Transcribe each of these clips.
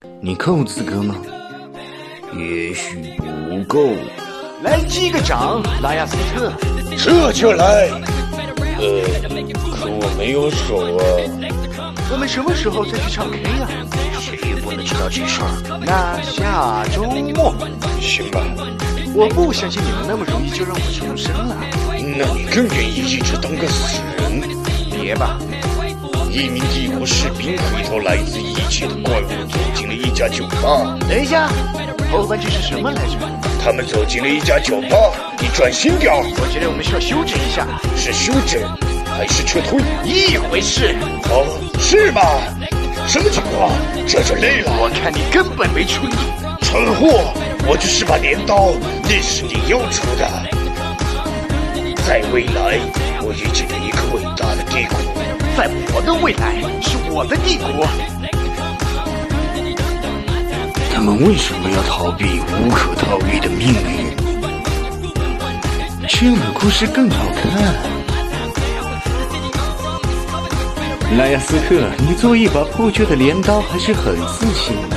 你够资格吗？ 也许不够。 来击个掌，拉亚斯特。 这就来。可我没有手啊。 我们什么时候再去唱 K 呀？ 谁也不能知道这事儿。 那下周末。 行吧。 我不相信你们那么容易就让我重生了。 那你更愿意一直当个死人？ 别吧。 一名帝国士兵和一头来自异界的怪物走进了一家酒吧。 等一下，后半句是什么来着？ 他们走进了一家酒吧。你专心点儿。 我觉得我们需要修整一下。 是修整还是撤退？ 一回事。 哦，是吗？什么情况？这就累了。 我看你根本没出力。 蠢货，我就是把镰刀，那是你要出的。在未来，我遇见了一个伟大的帝国。 在我的未来，是我的帝国。 他们为什么要逃避无可逃避的命运？这样的故事更好看。莱亚斯特，你做一把破旧的镰刀还是很自信的。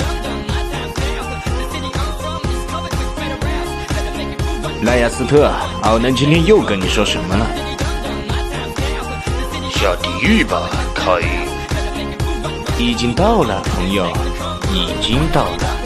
莱亚斯特，奥南今天又跟你说什么了？ 下地狱吧，凯。 已经到了，朋友，已经到了。